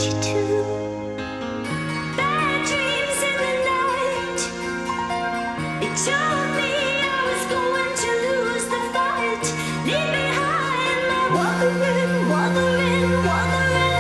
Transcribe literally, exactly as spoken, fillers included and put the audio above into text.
you too. Bad dreams in the night. It told me I was going to lose the fight. Leave behind my wuthering, wuthering, wuthering.